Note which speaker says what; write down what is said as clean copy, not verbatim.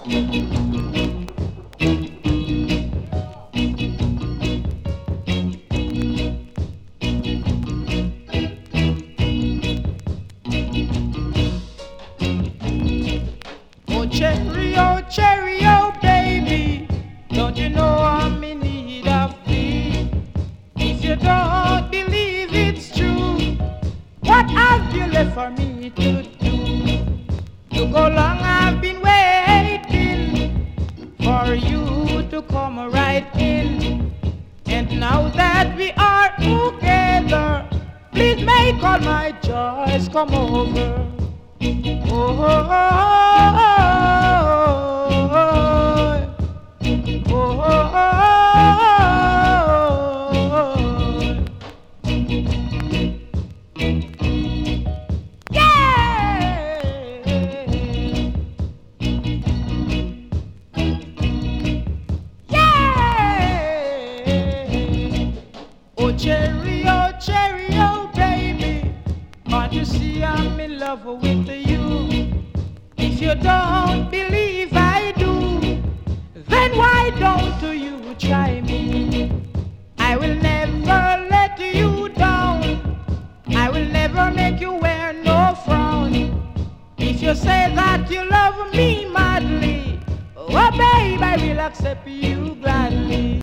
Speaker 1: Oh, cherry, oh, baby, don't you know I'm in need of thee? If you don't believe it's true, what have you left for me to do? Look how long I've been waiting for you to come right in. And now that we are together, please make all my joys come over. Oh, oh, oh, oh, oh, oh, yeah. Yeah. Oh, cherry, oh, baby, can't you see I'm in love with you? If you don't believe I do, then why don't you try me? I will never let you down. I will never make you wear no frown. If you say that you love me madly, oh babe, I will accept you gladly.